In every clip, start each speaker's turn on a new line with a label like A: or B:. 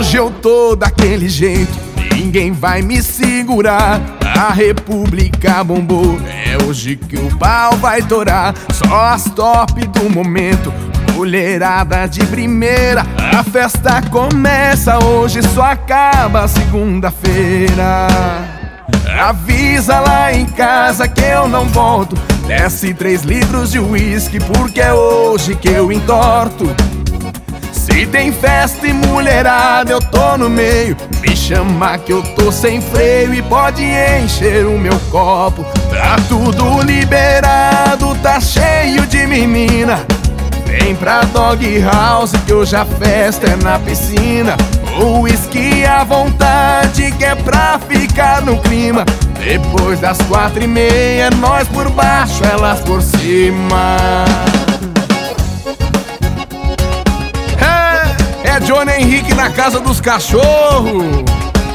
A: Hoje eu tô daquele jeito, ninguém vai me segurar. A República bombou, é hoje que o pau vai torar. Só as top do momento, mulherada de primeira. A festa começa hoje, só acaba segunda-feira. Avisa lá em casa que eu não volto. Desce 3 litros de uísque, porque é hoje que eu entorto. Se tem festa e mulherada, eu tô no meio. Me chama que eu tô sem freio e pode encher o meu copo. Tá tudo liberado, tá cheio de menina. Vem pra Dog House que hoje a festa é na piscina. O uísque à vontade que é pra ficar no clima. Depois das 4h30, nós por baixo, elas por cima. É Johnny Henrique na casa dos cachorros.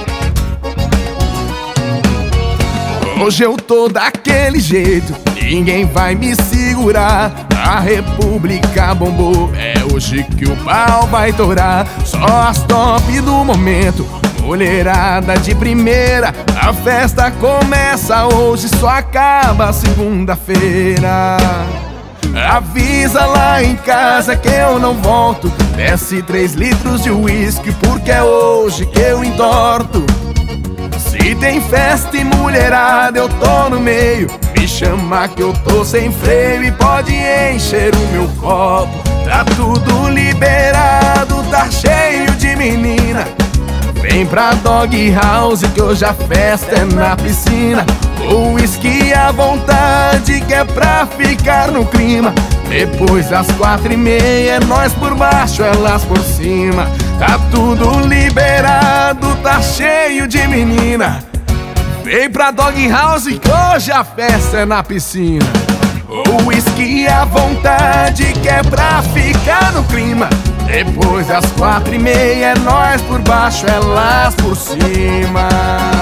A: Hoje eu tô daquele jeito, ninguém vai me segurar. A República bombou, é hoje que o pau vai torar. Só as top do momento, mulherada de primeira. A festa começa hoje, só acaba segunda-feira. Avisa lá em casa que eu não volto. Desce 3 litros de uísque, porque é hoje que eu entorto. Se tem festa e mulherada, eu tô no meio. Me chama que eu tô sem freio e pode encher o meu copo. Tá tudo liberado, tá cheio de menina. Vem pra Dog House que hoje a festa é na piscina. O uísque à vontade que é pra ficar no clima. Depois das 4h30, é nós por baixo, elas por cima. Tá tudo liberado, tá cheio de menina. Vem pra Dog House que hoje a festa é na piscina. O uísque à vontade que é pra ficar no clima. Depois das 4h30, é nós por baixo, elas por cima.